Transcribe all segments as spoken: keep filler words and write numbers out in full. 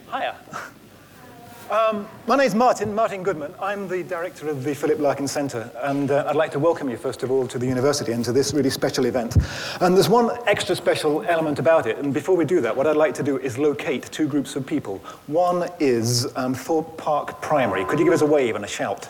Hiya. Um, my name's Martin, Martin Goodman. I'm the director of the Philip Larkin Centre, and uh, I'd like to welcome you, first of all, to the university and to this really special event. And there's one extra special element about it, and before we do that, what I'd like to do is locate two groups of people. One is um, Thorpe Park Primary. Could you give us a wave and a shout?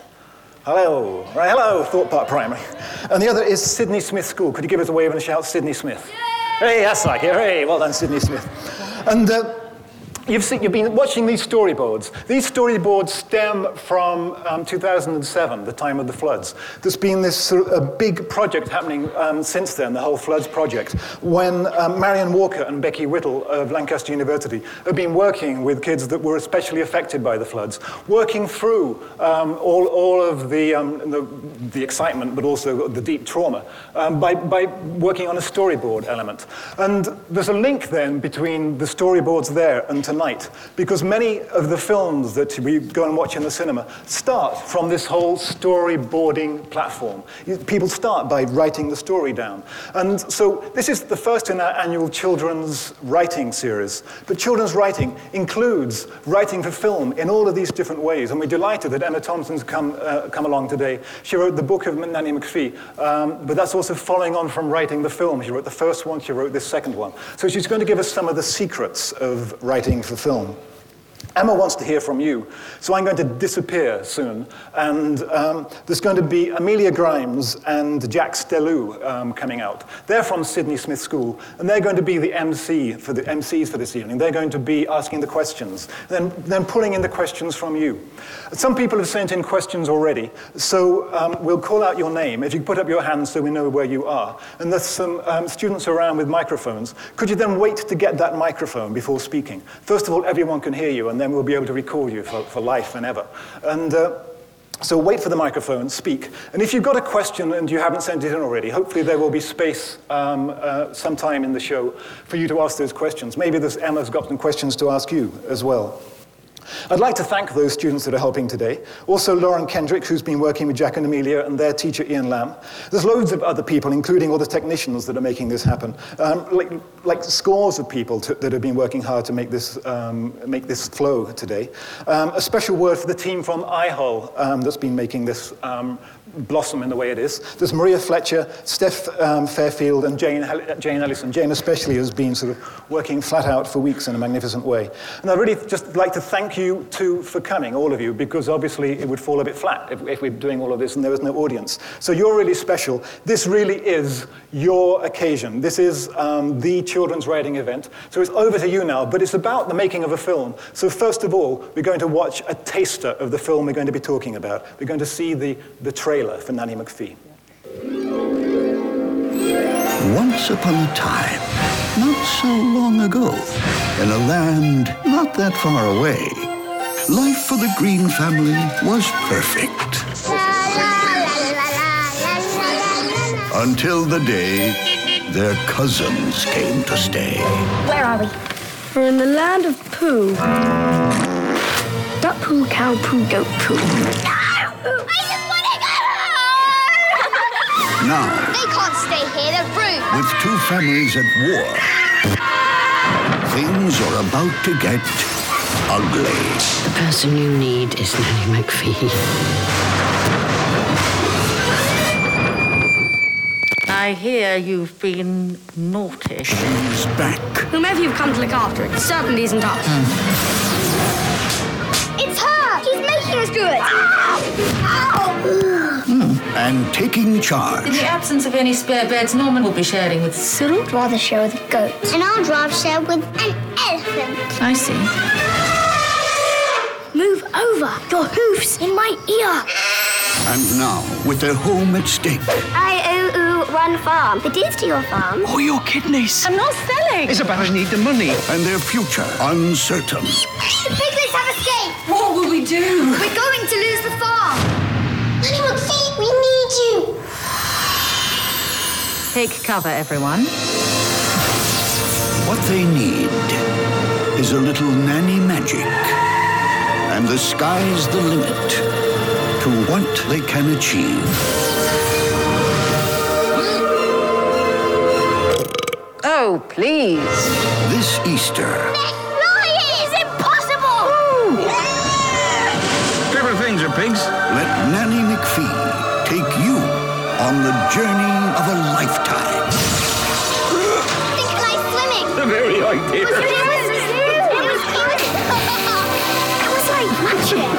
Hello. Right, hello, Thorpe Park Primary. And the other is Sydney Smith School. Could you give us a wave and a shout, Sydney Smith? Hey, that's like it. Hey, well done, Sydney Smith. And uh, You've, seen, you've been watching these storyboards. These storyboards stem from um, two thousand seven, the time of the floods. There's been this sort of a big project happening um, since then, the whole floods project, when um, Marion Walker and Becky Whittle of Lancaster University have been working with kids that were especially affected by the floods, working through um, all, all of the, um, the, the excitement, but also the deep trauma, um, by, by working on a storyboard element. And there's a link then between the storyboards there and tonight, because many of the films that we go and watch in the cinema start from this whole storyboarding platform. People start by writing the story down. And so this is the first in our annual children's writing series. But children's writing includes writing for film in all of these different ways. And we're delighted that Emma Thompson's come, uh, come along today. She wrote the book of Nanny McPhee, um, but that's also following on from writing the film. She wrote the first one, she wrote this second one. So she's going to give us some of the secrets of writing for film. Emma wants to hear from you, so I'm going to disappear soon, and um, there's going to be Amelia Grimes and Jack Stellu um, coming out. They're from Sydney Smith School, and they're going to be the M C for the M Cs for this evening. They're going to be asking the questions, then then pulling in the questions from you. Some people have sent in questions already, so um, we'll call out your name. If you put up your hand so we know where you are, and there's some um, students around with microphones. Could you then wait to get that microphone before speaking? First of all, everyone can hear you, and then we'll be able to recall you for, for life and ever. And uh, so wait for the microphone, speak. And if you've got a question and you haven't sent it in already, hopefully there will be space um, uh, sometime in the show for you to ask those questions. Maybe there's, Emma's got some questions to ask you as well. I'd like to thank those students that are helping today. Also Lauren Kendrick, who's been working with Jack and Amelia, and their teacher Ian Lamb. There's loads of other people, including all the technicians that are making this happen. Um, like, like scores of people to, that have been working hard to make this, um, make this flow today. Um, a special word for the team from I H O L um, that's been making this um, blossom in the way it is. There's Maria Fletcher, Steph um, Fairfield, and Jane, Jane Ellison. Jane especially has been sort of working flat out for weeks in a magnificent way. And I'd really just like to thank you too for coming, all of you, because obviously it would fall a bit flat if, if we're doing all of this and there was no audience. So you're really special. This really is your occasion. This is um, the children's writing event. So it's over to you now, but it's about the making of a film. So first of all, we're going to watch a taster of the film we're going to be talking about. We're going to see the, the trailer for Nanny McPhee. Once upon a time, not so long ago, in a land not that far away, life for the Green family was perfect. Until the day their cousins came to stay. Where are we? We're in the land of poo. Duck poo, cow poo, goat poo. Now, They can't stay here, they're rude. with two families at war, things are about to get ugly. The person you need is Nanny McPhee. I hear you've been naughty. She's back. Whomever you've come to look after, it certainly isn't us. It's her! She's making us do it! Ow! And taking charge. In the absence of any spare beds, Norman will be sharing with Cyril. I'd rather share with a goat. And I'd rather share with an elephant. I see. Move over. Your hoofs in my ear. And now, with their home at stake. I O O run farm. It is to your farm. Oh, your kidneys. I'm not selling. Isabel, I need the money. And their future uncertain. The piglets have escaped. What will we do? We're going to lose the farm. Nanny McPhee, we need you. Take cover, everyone. What they need is a little nanny magic. And the sky's the limit to what they can achieve. Oh, please. This Easter, They're flying! It's impossible! journey of a lifetime. Think I like swimming. The very idea. Was it? It was, it was good. It was like magic.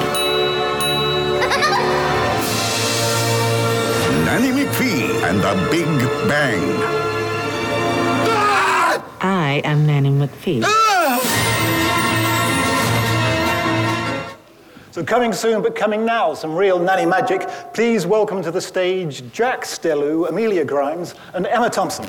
Nanny McPhee and the Big Bang. I am Nanny McPhee. So coming soon, but coming now, some real nanny magic. Please welcome to the stage Jack Stellu, Amelia Grimes, and Emma Thompson.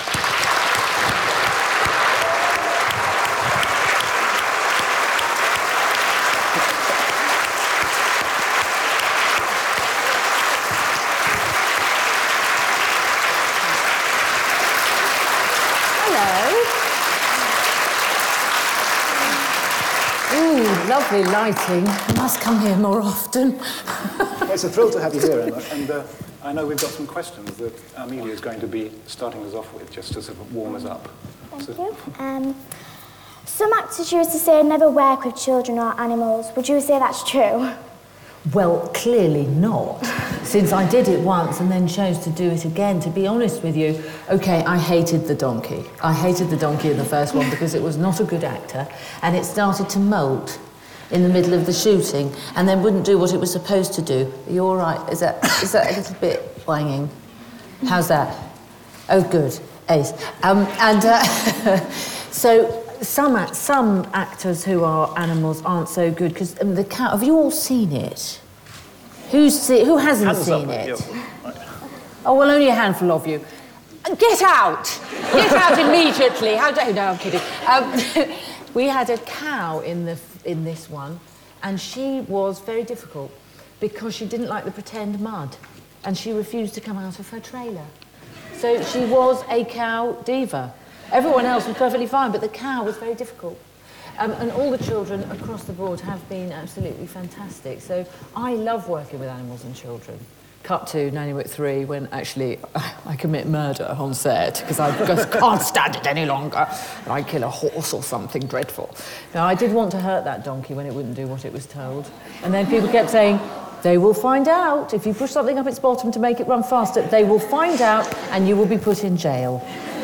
Lovely lighting. I must come here more often. Well, it's a thrill to have you here, Emma, and uh, I know we've got some questions that Amelia is going to be starting us off with, just to sort of warm us up. Thank So- you. Um, some actors used to say never work with children or animals. Would you say that's true? Well, clearly not, since I did it once and then chose to do it again. To be honest with you, okay, I hated the donkey. I hated the donkey in the first one because it was not a good actor, and it started to moult in the middle of the shooting and then wouldn't do what it was supposed to do. Are you all right? Is that, is that a little bit wanging? How's that? Oh, good. Ace. Um, and uh, so some, act- some actors who are animals aren't so good because um, the cow... Have you all seen it? Who's see, who hasn't Hands seen up, it? yeah. Right. Oh, well, only a handful of you. Get out! Get out immediately! How dare you? No, I'm kidding. Um, we had a cow in the in this one, and she was very difficult because she didn't like the pretend mud, and she refused to come out of her trailer. So she was a cow diva. Everyone else was perfectly fine, but the cow was very difficult. Um, and all the children across the board have been absolutely fantastic. So I love working with animals and children. Cut to Nanny McThree when actually I commit murder on set because I just can't stand it any longer. And I kill a horse or something dreadful. Now, I did want to hurt that donkey when it wouldn't do what it was told. And then people kept saying, they will find out. If you push something up its bottom to make it run faster, they will find out and you will be put in jail.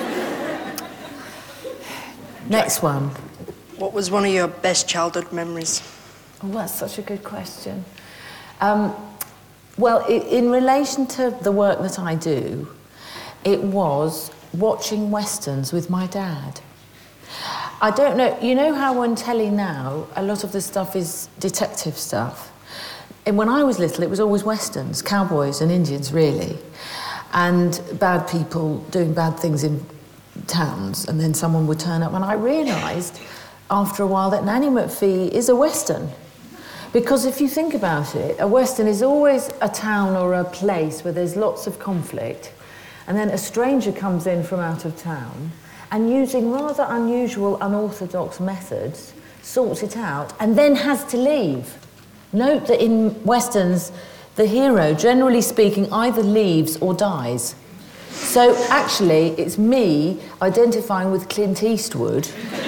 Next one. What was one of your best childhood memories? Oh, that's such a good question. Um, well, i in relation to the work that I do, it was watching westerns with my dad. I don't know, you know how on telly now, a lot of the stuff is detective stuff? And when I was little, it was always westerns, cowboys and Indians, really. And bad people doing bad things in towns, and then someone would turn up, and I realised after a while that Nanny McPhee is a western. Because if you think about it, a western is always a town or a place where there's lots of conflict, and then a stranger comes in from out of town, and using rather unusual, unorthodox methods, sorts it out, and then has to leave. Note that in westerns, the hero, generally speaking, either leaves or dies. So actually, it's me identifying with Clint Eastwood.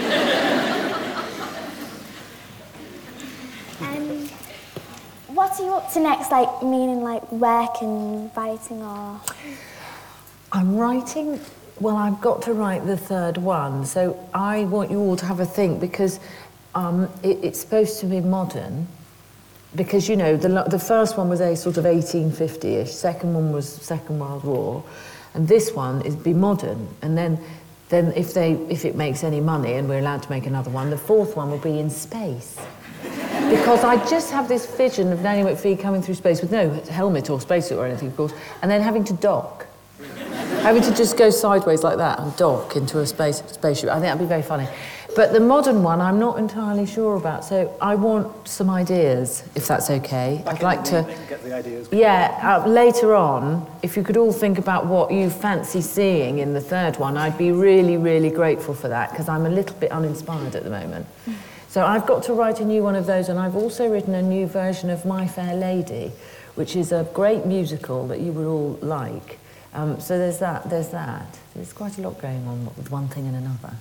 Um, what are you up to next, like, meaning, like, work and writing or...? I'm writing... Well, I've got to write the third one, so I want you all to have a think, because um, it, it's supposed to be modern, because, you know, the, the first one was a sort of eighteen fifty-ish, second one was Second World War, and this one is be modern, and then, then if, they, if it makes any money and we're allowed to make another one, the fourth one will be in space. Because I just have this vision of Nanny McPhee coming through space with no helmet or spacesuit or anything, of course, and then having to dock. Having to just go sideways like that and dock into a space spaceship. I think that'd be very funny. But the modern one, I'm not entirely sure about, so I want some ideas, if that's okay. Back I'd like to... get the ideas. Yeah, uh, later on, if you could all think about what you fancy seeing in the third one, I'd be really, really grateful for that, because I'm a little bit uninspired at the moment. So I've got to write a new one of those, and I've also written a new version of My Fair Lady, which is a great musical that you would all like. Um, so there's that, there's that. There's quite a lot going on with one thing and another.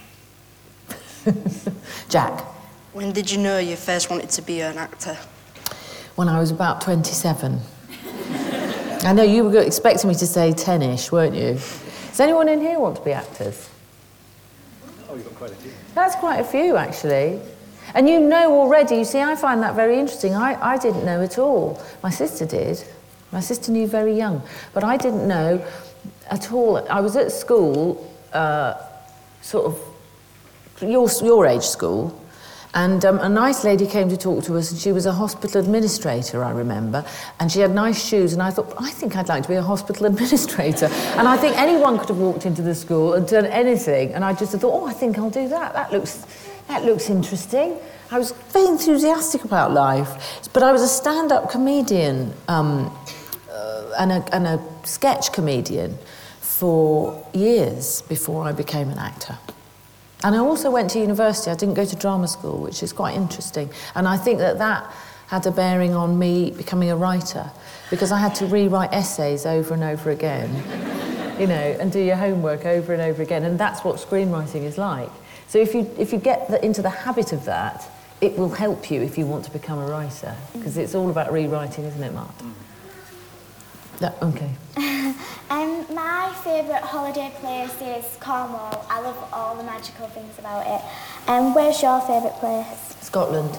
Jack? When did you know you first wanted to be an actor? When I was about twenty-seven. I know you were expecting me to say ten-ish, weren't you? Does anyone in here want to be actors? Oh, you've got quite a few. That's quite a few, actually. And you know already, you see, I find that very interesting. I, I didn't know at all. My sister did. My sister knew very young. But I didn't know at all. I was at school, uh, sort of, your, your age school, and um, a nice lady came to talk to us, and she was a hospital administrator, I remember, and she had nice shoes, and I thought, I think I'd like to be a hospital administrator. And I think anyone could have walked into the school and done anything, and I just thought, oh, I think I'll do that. That looks, that looks interesting. I was very enthusiastic about life, but I was a stand-up comedian um, uh, and, a, and a sketch comedian for years before I became an actor. And I also went to university. I didn't go to drama school, which is quite interesting. And I think that that had a bearing on me becoming a writer, because I had to rewrite essays over and over again, you know, and do your homework over and over again. And that's what screenwriting is like. So if you, if you get the, into the habit of that, it will help you if you want to become a writer, because it's all about rewriting, isn't it, Mark? No, okay. um, my favourite holiday place is Cornwall. I love all the magical things about it. Um, where's your favourite place? Scotland.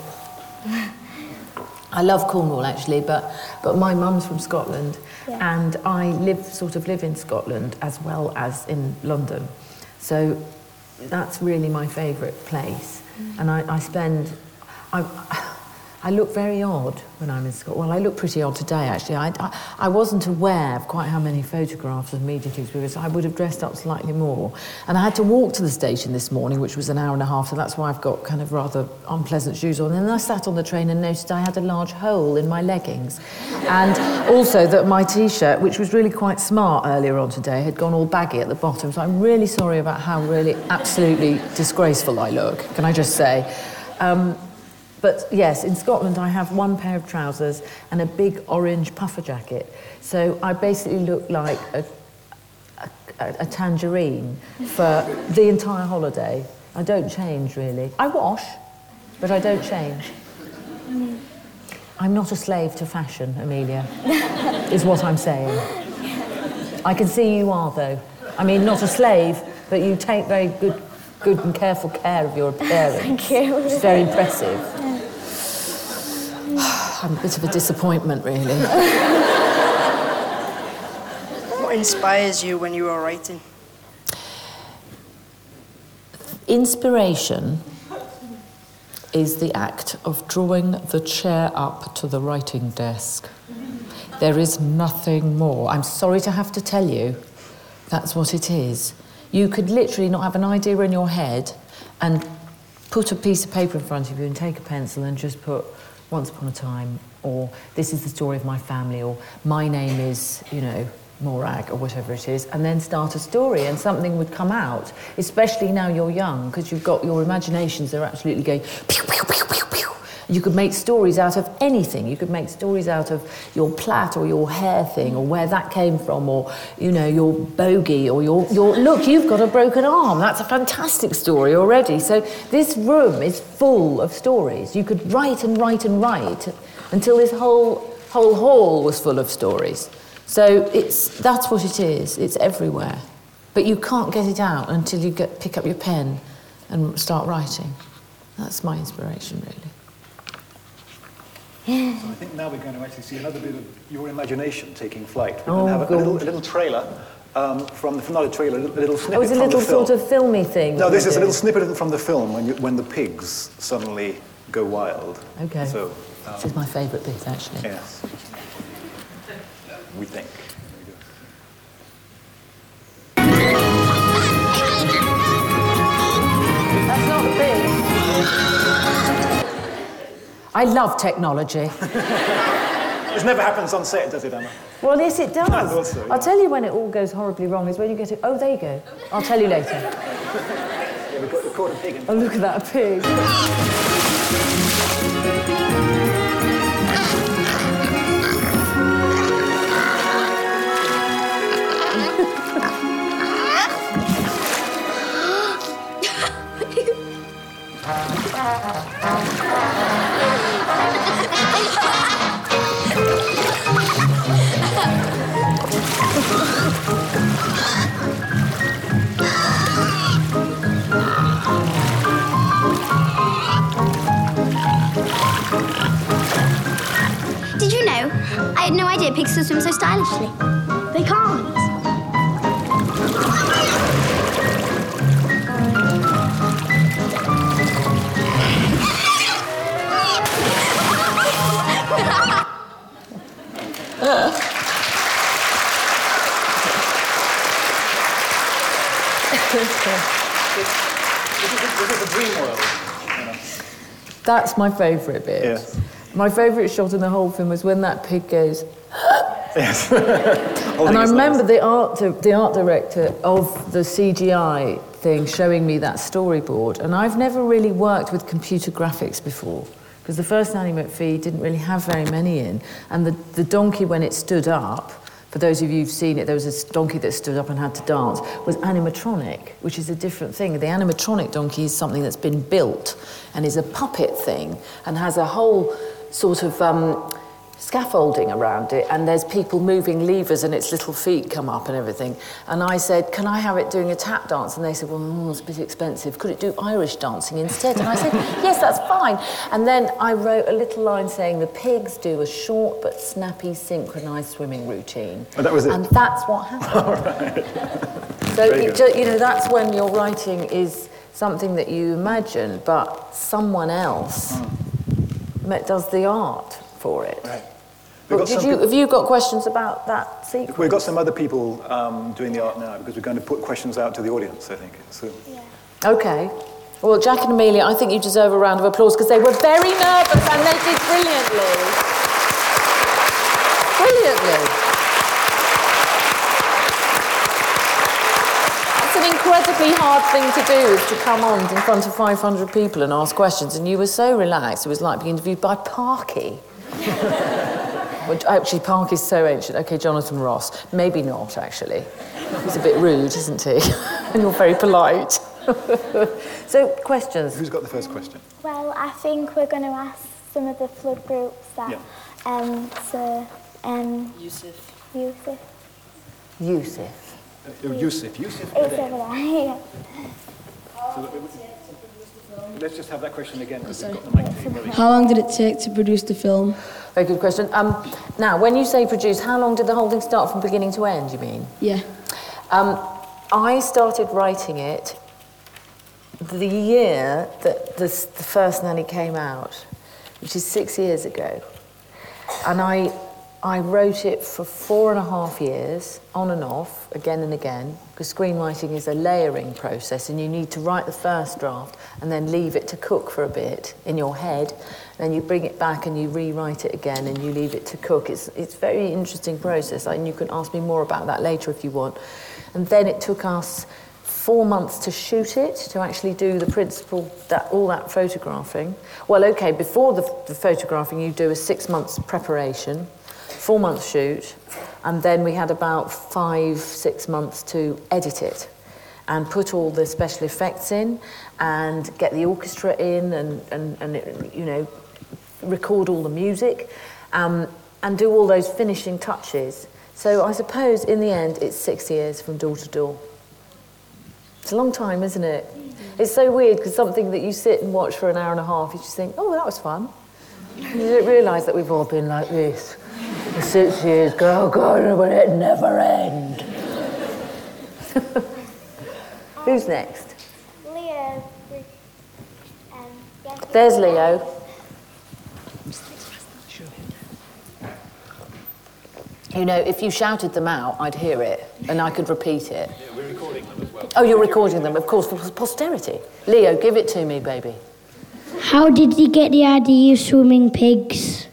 I love Cornwall, actually, but, but my mum's from Scotland, yeah. And I live, sort of live in Scotland as well as in London. So that's really my favourite place. Mm. And I, I spend... I, I look very odd when I'm in Scotland. Well, I look pretty odd today, actually. I, I, I wasn't aware of quite how many photographs of me did, because I would have dressed up slightly more. And I had to walk to the station this morning, which was an hour and a half, so that's why I've got kind of rather unpleasant shoes on. And then I sat on the train and noticed I had a large hole in my leggings. And also that my T-shirt, which was really quite smart earlier on today, had gone all baggy at the bottom. So I'm really sorry about how really absolutely disgraceful I look, can I just say. Um, But yes, in Scotland I have one pair of trousers and a big orange puffer jacket. So I basically look like a, a, a tangerine for the entire holiday. I don't change, really. I wash, but I don't change. I'm not a slave to fashion, Amelia, is what I'm saying. I can see you are, though. I mean, not a slave, but you take very good, good and careful care of your appearance. Thank you. It's very impressive. I'm a bit of a disappointment, really. What inspires you when you are writing? Inspiration is the act of drawing the chair up to the writing desk. There is nothing more. I'm sorry to have to tell you, that's what it is. You could literally not have an idea in your head and put a piece of paper in front of you and take a pencil and just put Once Upon a Time, or this is the story of my family, or my name is, you know, Morag, or whatever it is, and then start a story, and something would come out, especially now you're young, because you've got your imaginations, they're absolutely going pew, pew, pew, pew, pew. You could make stories out of anything. You could make stories out of your plait or your hair thing, or where that came from, or, you know, your bogey, or your, your... Look, you've got a broken arm. That's a fantastic story already. So this room is full of stories. You could write and write and write until this whole, whole hall was full of stories. So it's, that's what it is. It's everywhere. But you can't get it out until you get, pick up your pen and start writing. That's my inspiration, really. So I think now we're going to actually see another bit of your imagination taking flight. We're Oh, going to have a, a, little, a little trailer um, from the, not a trailer, a little, a little snippet It was a from little the film. sort of filmy thing. No, this is a doing. little snippet from the film when, you, when the pigs suddenly go wild. Okay. So, um, This is my favourite bit, actually. yes. We think. That's not the pig. I love technology. This never happens on set, does it, Emma? Well, yes, it does. I thought so, yeah. I'll tell you when it all goes horribly wrong is when you get it. Oh, there you go. I'll tell you later. Yeah, we've got the caught a pig in. Oh, look at that pig. say pigs can swim so stylishly. They can't. This is a dream world. You know. That's my favourite bit. Yes. My favourite shot in the whole film was when that pig goes. Yes. And I remember the art, the art director of the C G I thing showing me that storyboard, and I've never really worked with computer graphics before, because the first Nanny McPhee didn't really have very many in, and the, the donkey, when it stood up, for those of you who've seen it, there was this donkey that stood up and had to dance, was animatronic, which is a different thing. The animatronic donkey is something that's been built and is a puppet thing and has a whole sort of um, scaffolding around it, and there's people moving levers and its little feet come up and everything. And I said, can I have it doing a tap dance? And they said, well, oh, it's a bit expensive. Could it do Irish dancing instead? And I said, yes, that's fine. And then I wrote a little line saying the pigs do a short but snappy synchronised swimming routine. Oh, that was it? And that's what happened. All right. So, it ju- you know, that's when your writing is something that you imagine, but someone else mm. does the art for it. Right. Well, did you, have you got questions about that sequence? We've got some other people um, doing the art now, because we're going to put questions out to the audience, I think. So. Yeah. Okay. Well, Jack and Amelia, I think you deserve a round of applause, because they were very nervous and they did brilliantly. Brilliantly. That's an incredibly hard thing to do, is to come on in front of five hundred people and ask questions, and you were so relaxed. It was like being interviewed by Parky. Well, actually, Parky's so ancient. OK, Jonathan Ross. Maybe not, actually. He's a bit rude, isn't he? And you're very polite. So, questions? Who's got the first question? Well, I think we're going to ask some of the flood groups that... Yeah. Um, so, um... Yusuf. Yusuf. Yusuf. Uh, Yusuf. Yusuf. It's over there, yeah. Let's just have that question again, because we've got the mic to you. How long did it take to produce the film? Very good question. Um, now, when you say produce, how long did the whole thing start from beginning to end, you mean? Yeah. Um, I started writing it the year that the, the first Nanny came out, which is six years ago. And I, I wrote it for four and a half years, on and off, again and again, because screenwriting is a layering process, and you need to write the first draft and then leave it to cook for a bit in your head. Then you bring it back and you rewrite it again and you leave it to cook. It's it's a very interesting process, and you can ask me more about that later if you want. And then it took us four months to shoot it, to actually do the principal, that all that photographing. Well, okay, before the, the photographing, you do a six months preparation, four months shoot, and then we had about five, six months to edit it and put all the special effects in and get the orchestra in and, and, and it, you know, record all the music um, and do all those finishing touches. So I suppose in the end it's six years from door to door. It's a long time, isn't it? It's so weird, because something that you sit and watch for an hour and a half, you just think, oh, that was fun. You don't realise that we've all been like this for six years. Go, God, will it never end? Who's next? Leo. Um, yes, There's Leo. You know, if you shouted them out, I'd hear it, and I could repeat it. Yeah, we're recording them as well. Oh, you're recording them, of course, for posterity. Leo, give it to me, baby. How did you get the idea of swimming pigs?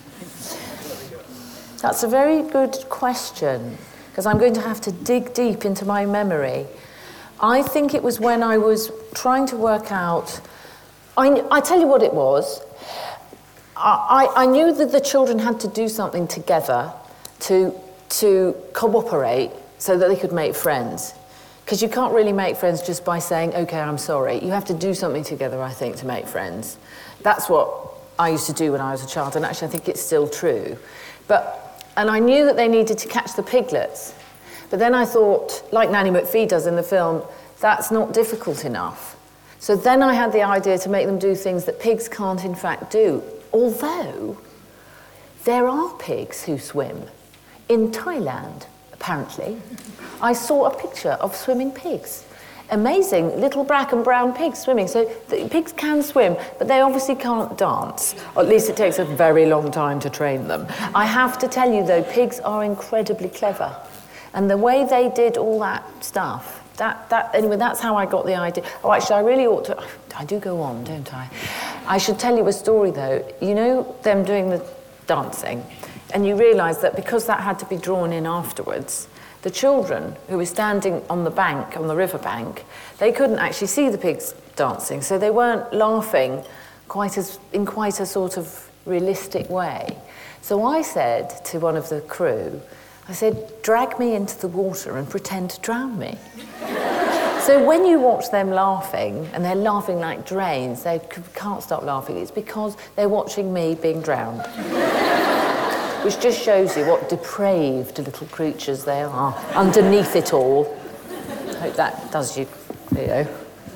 That's a very good question, because I'm going to have to dig deep into my memory. I think it was when I was trying to work out... I, I tell you what it was. I, I, I knew that the children had to do something together to, to cooperate so that they could make friends. Because you can't really make friends just by saying, OK, I'm sorry. You have to do something together, I think, to make friends. That's what I used to do when I was a child, and actually I think it's still true. But, and I knew that they needed to catch the piglets. But then I thought, like Nanny McPhee does in the film, that's not difficult enough. So then I had the idea to make them do things that pigs can't in fact do. Although, there are pigs who swim. in Thailand, apparently, I saw a picture of swimming pigs. Amazing, little black and brown pigs swimming. So the pigs can swim, but they obviously can't dance. Or at least it takes a very long time to train them. I have to tell you, though, pigs are incredibly clever. And the way they did all that stuff, that, that, anyway, that's how I got the idea. Oh, actually, I really ought to, I do go on, don't I? I should tell you a story, though. You know them doing the dancing, and you realise that because that had to be drawn in afterwards, the children who were standing on the bank, on the river bank, they couldn't actually see the pigs dancing, so they weren't laughing quite as, in quite a sort of realistic way. So I said to one of the crew, I said, drag me into the water and pretend to drown me. So when you watch them laughing, and they're laughing like drains, they can't stop laughing, it's because they're watching me being drowned. Which just shows you what depraved little creatures they are underneath it all. I hope that does you, you know.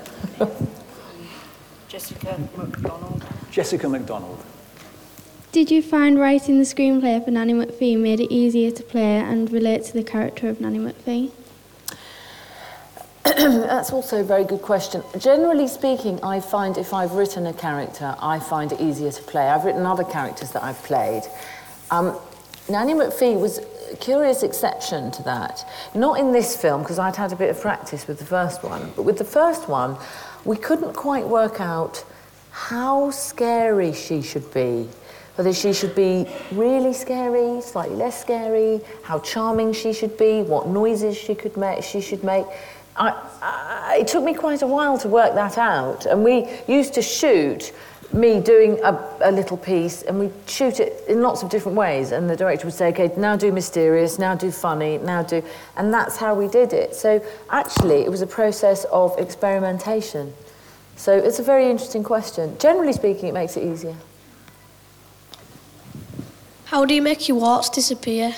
Jessica McDonald. Jessica McDonald. Did you find writing the screenplay for Nanny McPhee made it easier to play and relate to the character of Nanny McPhee? That's also a very good question. Generally speaking, I find if I've written a character, I find it easier to play. I've written other characters that I've played. Um, Nanny McPhee was a curious exception to that. Not in this film, because I'd had a bit of practice with the first one, but with the first one, we couldn't quite work out how scary she should be. Whether she should be really scary, slightly less scary, how charming she should be, what noises she could make, she should make. I, I, it took me quite a while to work that out, and we used to shoot me doing a, a little piece, and we'd shoot it in lots of different ways, and the director would say, okay, now do mysterious, now do funny, now do... And that's how we did it. So actually, it was a process of experimentation. So it's a very interesting question. Generally speaking, it makes it easier. How do you make your warts disappear?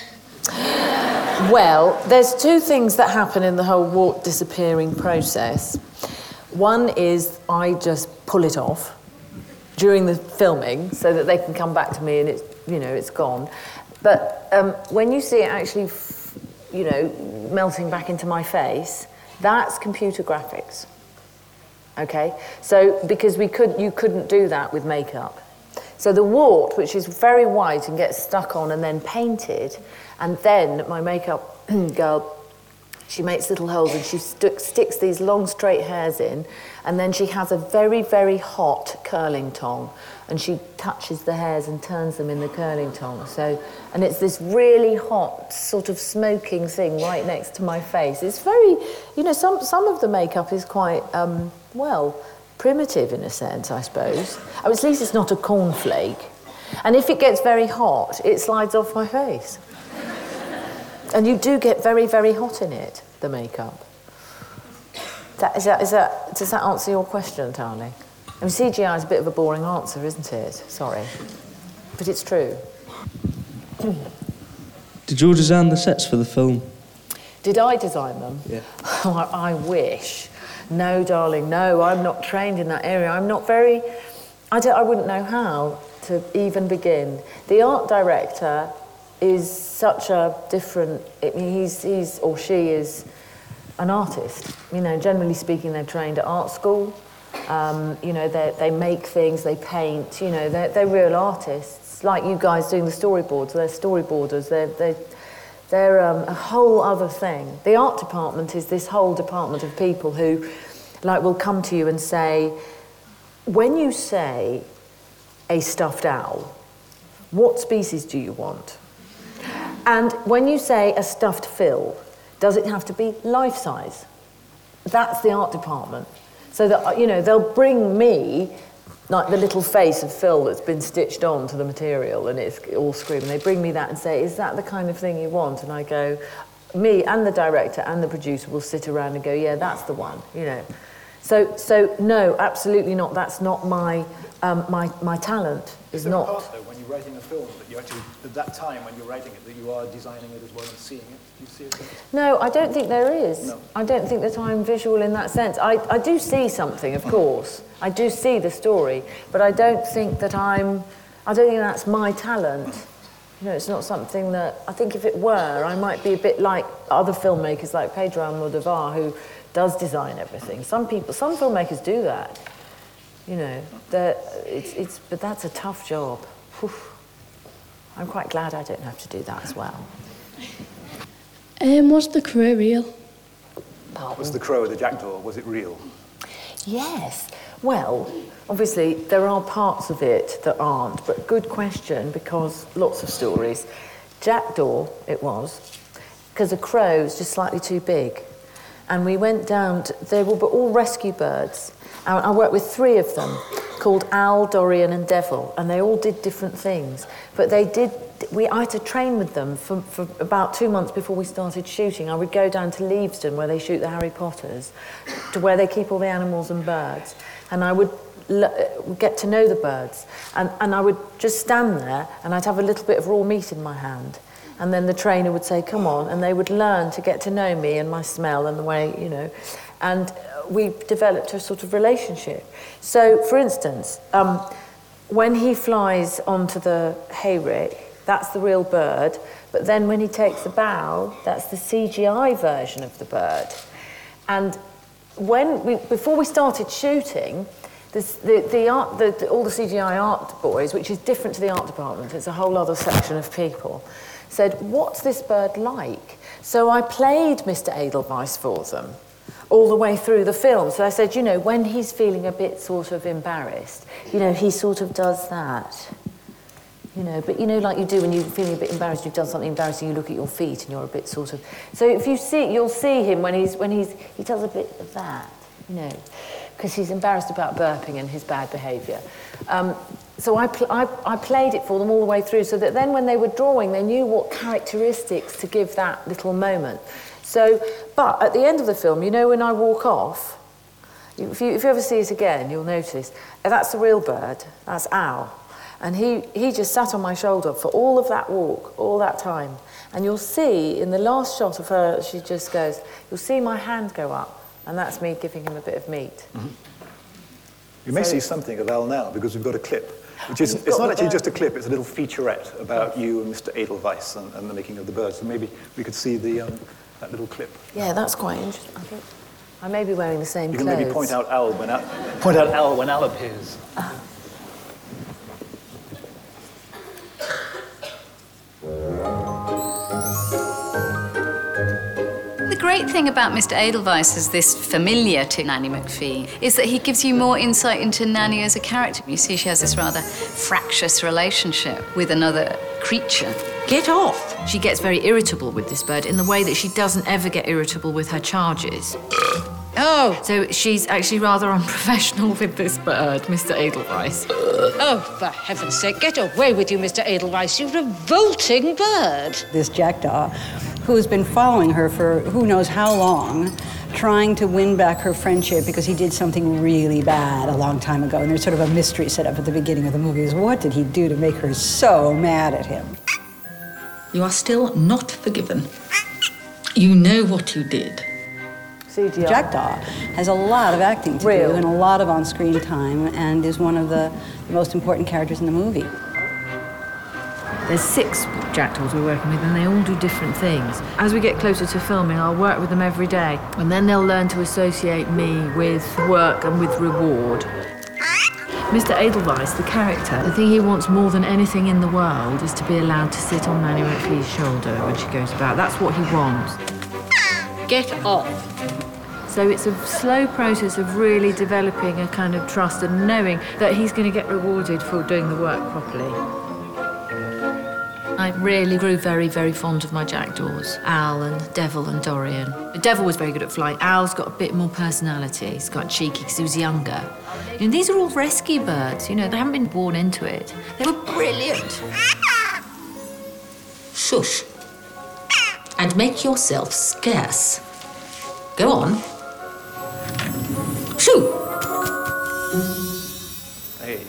Well, there's two things that happen in the whole wart disappearing process. One is I just pull it off during the filming so that they can come back to me and it's, you know, it's gone. But um, when you see it actually, f- you know, melting back into my face, that's computer graphics. Okay? So, because we could, you couldn't do that with makeup. So the wart, which is very white and gets stuck on and then painted, and then my makeup girl, she makes little holes and she st- sticks these long straight hairs in, and then she has a very, very hot curling tong, and she touches the hairs and turns them in the curling tong. So, and it's this really hot, sort of smoking thing right next to my face. It's very, you know, some, some of the makeup is quite, um, well, primitive in a sense, I suppose. Oh, at least it's not a cornflake. And if it gets very hot, it slides off my face. And you do get very, very hot in it, the makeup. That, is that, is that, does that answer your question, Tony? I mean, C G I is a bit of a boring answer, isn't it? Sorry. But it's true. Did you design the sets for the film? Did I design them? Yeah. Oh, I, I wish. No, darling, no, I'm not trained in that area. I'm not very... I, don't, I wouldn't know how to even begin. The art director is such a different... I mean, he's, he's or she is an artist. You know, generally speaking, they're trained at art school. Um, you know, they they make things, they paint. You know, they're, they're real artists. Like you guys doing the storyboards. They're storyboarders. They're... they're They're um, a whole other thing. The art department is this whole department of people who, like, will come to you and say, when you say a stuffed owl, what species do you want? And when you say a stuffed Phil, does it have to be life-size? That's the art department. So that, you know, they'll bring me like the little face of Phil that's been stitched on to the material and it's all screaming. They bring me that and say, is that the kind of thing you want? And I go, me and the director and the producer will sit around and go, yeah, that's the one, you know. So, so no, absolutely not. That's not my, um, my, my talent. Is not. Part, though, when you're writing a film, that you actually, at that time when you're writing it, that you are designing it as well and seeing it? Do you see it? No, I don't think there is. No. I don't think that I'm visual in that sense. I, I do see something, of course. I do see the story, but I don't think that I'm, I don't think that's my talent. You know, it's not something that... I think if it were, I might be a bit like other filmmakers like Pedro Almodovar, who does design everything. Some people, some filmmakers do that. You know, it's, it's, but that's a tough job. Whew. I'm quite glad I don't have to do that as well. Um, was the crow real? Was the crow the jackdaw, was it real? Yes. Well, obviously, there are parts of it that aren't, but good question, because lots of stories. Jackdaw, it was, because a crow is just slightly too big. And we went down to, they were all rescue birds. And I worked with three of them, called Al, Dorian, and Devil, and they all did different things. But they did, we, I had to train with them for, for about two months before we started shooting. I would go down to Leavesden, where they shoot the Harry Potters, to where they keep all the animals and birds. And I would l- get to know the birds. And, and I would just stand there, and I'd have a little bit of raw meat in my hand. And then the trainer would say, come on, and they would learn to get to know me and my smell and the way, you know. And we developed a sort of relationship. So, for instance, um, when he flies onto the hayrick, that's the real bird, but then when he takes the bow, that's the C G I version of the bird. And when we, before we started shooting, this, the, the art, the, the, all the C G I art boys, which is different to the art department, it's a whole other section of people, said, what's this bird like? So I played Mister Edelweiss for them all the way through the film. So I said, you know, when he's feeling a bit sort of embarrassed, you know, he sort of does that. You know, but you know, like you do when you're feeling a bit embarrassed, you've done something embarrassing, you look at your feet and you're a bit sort of... So if you see, you'll see him when he's, when he's, he does a bit of that, you know, because he's embarrassed about burping and his bad behaviour. Um, so I, pl- I, I played it for them all the way through so that then when they were drawing, they knew what characteristics to give that little moment. So, but at the end of the film, you know, when I walk off, if you, if you ever see it again, you'll notice, that's the real bird, that's Al. And he, he just sat on my shoulder for all of that walk, all that time. And you'll see, in the last shot of her, she just goes, you'll see my hand go up, and that's me giving him a bit of meat. Mm-hmm. You may so, see something of Al now, because we've got a clip. Which is, it's not actually bird. just a clip, it's a little featurette about you and Mister Edelweiss and, and the making of the birds. So maybe we could see the, um, that little clip. Yeah, that's quite interesting, I think. I may be wearing the same you can clothes. maybe point out Al when Al, point out Al, when Al appears. Uh. The great thing about Mister Edelweiss as this familiar to Nanny McPhee is that he gives you more insight into Nanny as a character. You see she has this rather fractious relationship with another creature. Get off! She gets very irritable with this bird in the way that she doesn't ever get irritable with her charges. Oh! So she's actually rather unprofessional with this bird, Mister Edelweiss. Oh, for heaven's sake, get away with you, Mister Edelweiss, you revolting bird. This jackdaw, who has been following her for who knows how long, trying to win back her friendship because he did something really bad a long time ago. And there's sort of a mystery set up at the beginning of the movie is what did he do to make her so mad at him? You are still not forgiven. You know what you did. C G I. Jackdaw has a lot of acting to Real. do and a lot of on-screen time and is one of the most important characters in the movie. There's six jackdaws we're working with, and they all do different things. As we get closer to filming, I'll work with them every day, and then they'll learn to associate me with work and with reward. Mister Edelweiss, the character, the thing he wants more than anything in the world is to be allowed to sit on Nanny McPhee's shoulder when she goes about. That's what he wants. Get off. So it's a slow process of really developing a kind of trust and knowing that he's going to get rewarded for doing the work properly. I really grew very, very fond of my jackdaws, Al and Devil and Dorian. Devil was very good at flying. Al's got a bit more personality. He's got cheeky because he was younger. You know, these are all rescue birds, you know, they haven't been born into it. They were brilliant. Shush. And make yourself scarce. Go on. Shoo! Hey.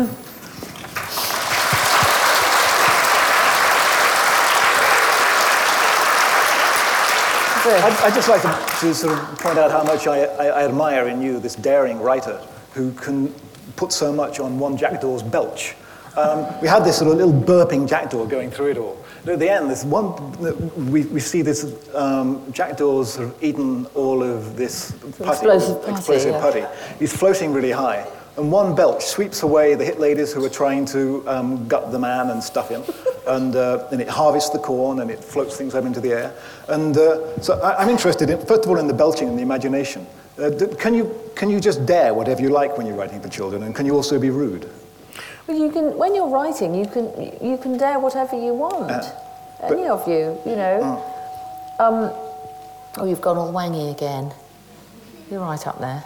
I'd, I'd just like to, to sort of point out how much I, I, I admire in you this daring writer who can put so much on one jackdaw's belch. Um, we had this sort of little burping jackdaw going through it all. And at the end, there's one, we, we see this um, jackdaw's sort of eaten all of this putty, explosive putty. explosive Yeah. putty. He's floating really high. And one belch sweeps away the hit ladies who are trying to um, gut the man and stuff him. And uh, then it harvests the corn and it floats things up into the air. And uh, so I, I'm interested, in, first of all, in the belching and the imagination. Uh, d- can you can you just dare whatever you like when you're writing for children? And can you also be rude? Well, you can, when you're writing, you can you can dare whatever you want. Uh, Any but- of you, you know. Mm. Um, oh, you've gone all wangy again. You're right up there.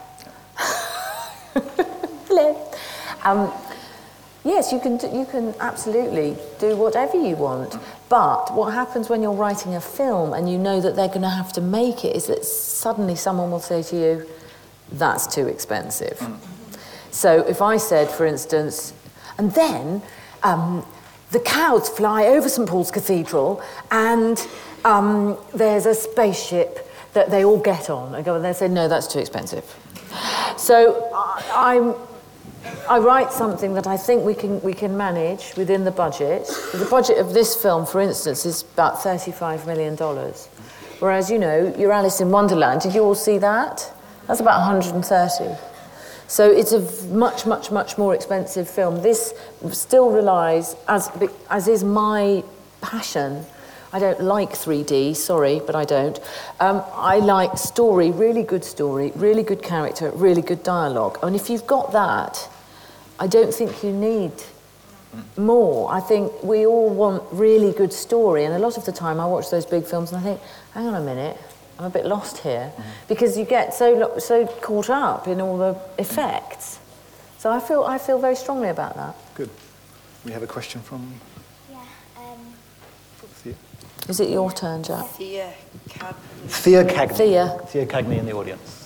Hello. Um, yes, you can. Do, you can absolutely do whatever you want. But what happens when you're writing a film and you know that they're going to have to make it is that suddenly someone will say to you, "That's too expensive." Mm. So if I said, for instance, and then um, the clouds fly over Saint Paul's Cathedral, and um, there's a spaceship that they all get on, and go and they say, "No, that's too expensive." So I, I'm. I write something that I think we can we can manage within the budget. The budget of this film, for instance, is about thirty-five million dollars. Whereas, you know, your Alice in Wonderland, did you all see that? That's about one hundred thirty. So it's a much, much, much more expensive film. This still relies, as as is my passion. I don't like three D, sorry, but I don't. Um, I like story, really good story, really good character, really good dialogue. And if you've got that, I don't think you need more. I think we all want really good story. And a lot of the time I watch those big films and I think, hang on a minute, I'm a bit lost here. Mm-hmm. Because you get so lo- so caught up in all the effects. So I feel I feel very strongly about that. Good. We have a question from... Yeah, um... Thea. Is it your turn, Jack? Thea Cagney. Thea Cagney. Thea. Thea Cagney in the audience.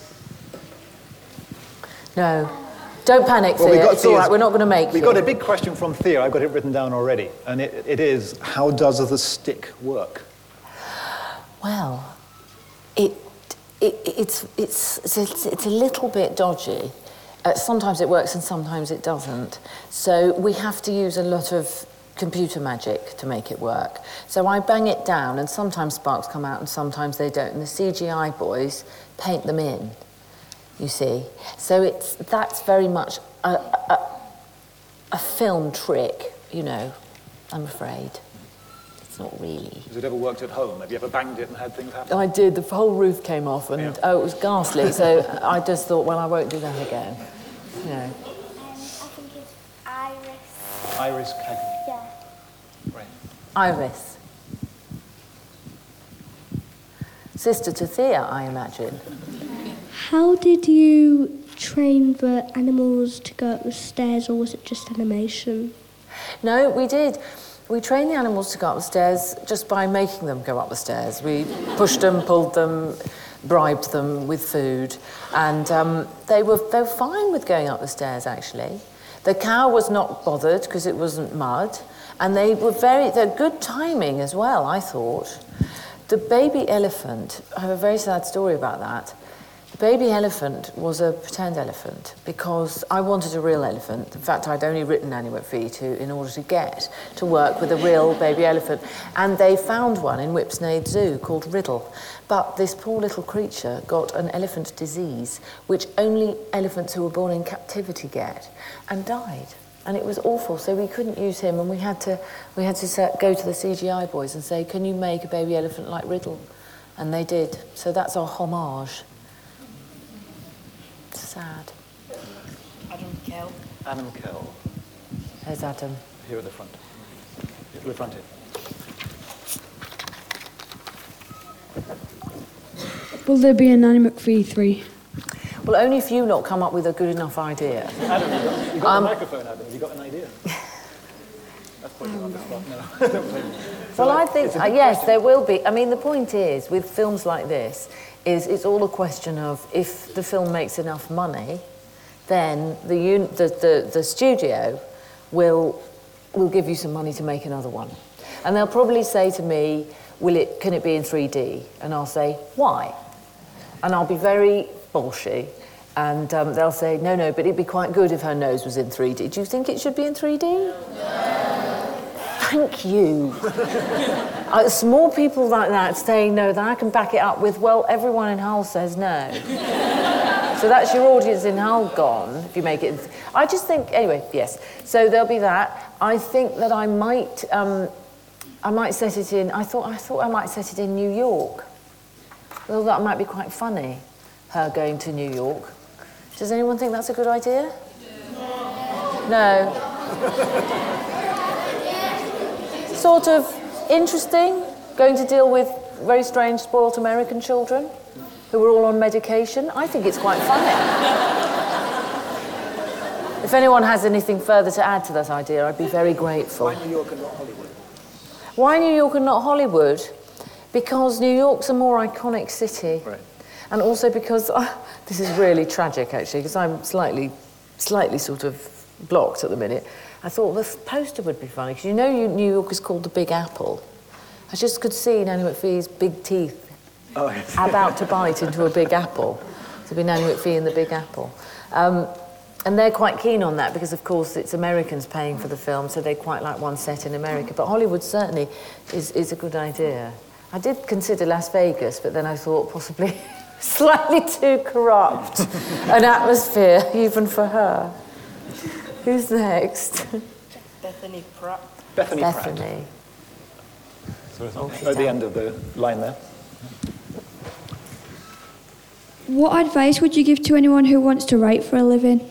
No. Don't panic, Well, Thea. we got It's all Thea's- right, we're not going to make We you. got a big question from Thea. I've got it written down already. And it, it is, how does the stick work? Well, it, it, it's, it's, it's, it's a little bit dodgy. Uh, sometimes it works and sometimes it doesn't. So we have to use a lot of computer magic to make it work. So I bang it down and sometimes sparks come out and sometimes they don't. And the C G I boys paint them in, you see. So it's, that's very much a, a, a film trick, you know, I'm afraid. It's not really. Has it ever worked at home? Have you ever banged it and had things happen? I did. The whole roof came off, and Yeah. oh, it was ghastly. So I just thought, well, I won't do that again. You know. Um, I think it's Iris. Iris Cagney. Yeah. Right. Iris. Sister to Thea, I imagine. How did you train the animals to go up the stairs, or was it just animation? No, we did. We trained the animals to go up the stairs just by making them go up the stairs. We pushed them, pulled them, bribed them with food, and um, they were they were fine with going up the stairs, actually. The cow was not bothered because it wasn't mud, and they were very, they're good timing as well, I thought. The baby elephant, I have a very sad story about that. The baby elephant was a pretend elephant because I wanted a real elephant. In fact, I'd only written Nanny McPhee to, in order to get to work with a real baby elephant. And they found one in Whipsnade Zoo called Riddle. But this poor little creature got an elephant disease, which only elephants who were born in captivity get, and died. And it was awful, so we couldn't use him, and we had to we had to set, go to the C G I boys and say, can you make a baby elephant like Riddle? And they did. So that's our homage. Sad. Adam Kell. Adam Kell. There's Adam. Here at the front. Here at the front here. Will there be a Nanny McPhee three? Well, only if you not come up with a good enough idea. Adam, you got, you got Um, the microphone, Adam. Have you got an idea? That's probably not the spot. No. Don't blame me. Well, I It's think, a uh, good yes, question. there will be. I mean, the point is, with films like this, is it's all a question of if the film makes enough money, then the un- the, the, the studio will will give you some money to make another one. And they'll probably say to me, will it, can it be in three D? And I'll say, why? And I'll be very bolshy And um, they'll say, no, no, but it'd be quite good if her nose was in three D. Do you think it should be in three D? No. Thank you. uh, small people like that saying no, then I can back it up with, well, everyone in Hull says no. So that's your audience in Hull gone, if you make it... Th- I just think, anyway, yes. So there'll be that. I think that I might... Um, I might set it in... I thought I thought I might set it in New York. Well, that might be quite funny, her going to New York. Does anyone think that's a good idea? No. Sort of interesting, going to deal with very strange, spoilt American children who were all on medication. I think it's quite funny. If anyone has anything further to add to that idea, I'd be very grateful. Why New York and not Hollywood? Why New York and not Hollywood? Because New York's a more iconic city. Right. And also because, uh, this is really tragic actually, because I'm slightly, slightly sort of blocked at the minute. I thought the poster would be funny, because you know you, New York is called the Big Apple. I just could see Nanny McPhee's big teeth oh, yes. about to bite into a big apple. To be Nanny McPhee and the Big Apple. Um, and they're quite keen on that, because of course it's Americans paying for the film, so they quite like one set in America. But Hollywood certainly is, is a good idea. I did consider Las Vegas, but then I thought possibly slightly too corrupt an atmosphere, even for her. Who's next? Bethany Pratt. Bethany, Bethany. Pratt. So oh, at the end of the line there. What advice would you give to anyone who wants to write for a living?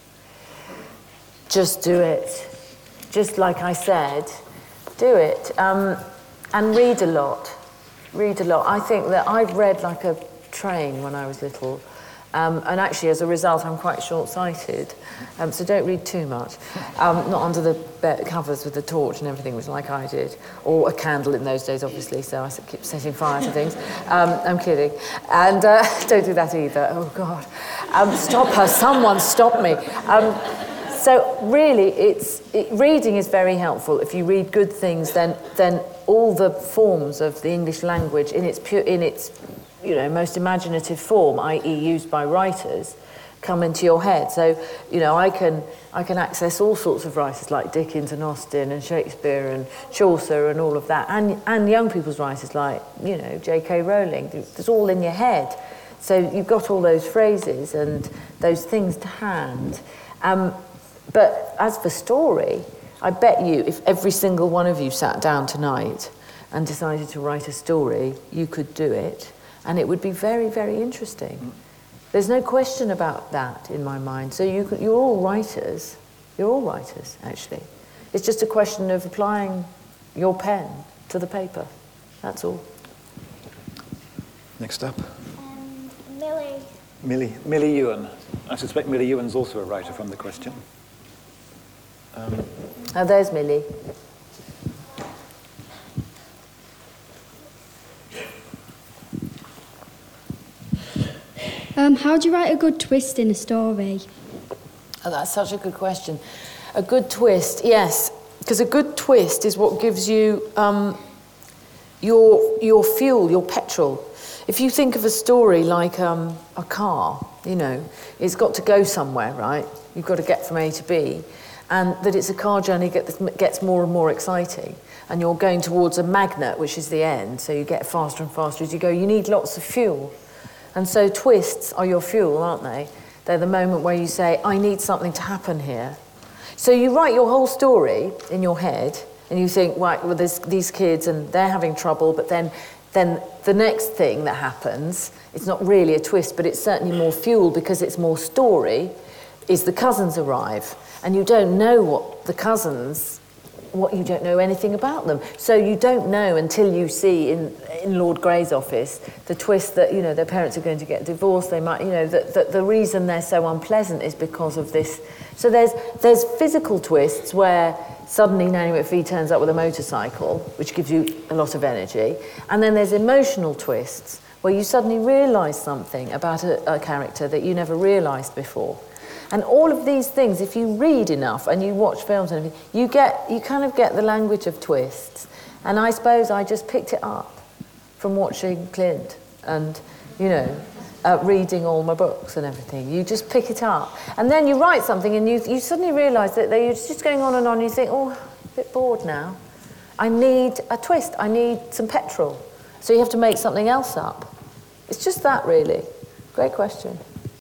Just do it. Just like I said, do it. Um, and read a lot. Read a lot. I think that I've read like a train when I was little. Um, and actually, as a result, I'm quite short-sighted. Um, so don't read too much. Um, not under the be- covers with the torch and everything, which like I did. Or a candle in those days, obviously, so I keep setting fire to things. Um, I'm kidding. And uh, don't do that either. Oh, God. Um, stop her. Someone stop me. Um, so really, it's it, reading is very helpful. If you read good things, then then all the forms of the English language in its pure, in its you know, most imaginative form, that is used by writers, come into your head. So, you know, I can I can access all sorts of writers like Dickens and Austen and Shakespeare and Chaucer and all of that, and and young people's writers like, you know, J K Rowling. It's all in your head. So you've got all those phrases and those things to hand. Um, but as for story, I bet you if every single one of you sat down tonight and decided to write a story, you could do it. And it would be very, very interesting. There's no question about that in my mind. So you, you're all writers. You're all writers, actually. It's just a question of applying your pen to the paper. That's all. Next up. Um, Millie. Millie. Millie Ewan. I suspect Millie Ewan's also a writer from The Question. Um, oh, there's Millie. Um, how do you write a good twist in a story? Oh, that's such a good question. A good twist, yes, because a good twist is what gives you um, your your fuel, your petrol. If you think of a story like um, a car, you know, it's got to go somewhere, right? You've got to get from A to B, and that it's a car journey gets, gets more and more exciting, and you're going towards a magnet, which is the end, so you get faster and faster as you go. You need lots of fuel. And so twists are your fuel, aren't they? They're the moment where you say, I need something to happen here. So you write your whole story in your head, and you think, right, well, there's these kids, and they're having trouble, but then, then the next thing that happens, it's not really a twist, but it's certainly more fuel because it's more story, is the cousins arrive. And you don't know what the cousins, what you don't know anything about them. So you don't know until you see in, in Lord Grey's office the twist that, you know, their parents are going to get divorced. They might, you know, that the, the reason they're so unpleasant is because of this. So there's there's physical twists where suddenly Nanny McPhee turns up with a motorcycle, which gives you a lot of energy. And then there's emotional twists where you suddenly realise something about a, a character that you never realised before. And all of these things, if you read enough and you watch films and everything, you get, you kind of get the language of twists. And I suppose I just picked it up from watching Clint and, you know, uh, reading all my books and everything. You just pick it up. And then you write something and you, you suddenly realise that you're just going on and on. And you think, oh, a bit bored now. I need a twist. I need some petrol. So you have to make something else up. It's just that, really. Great question.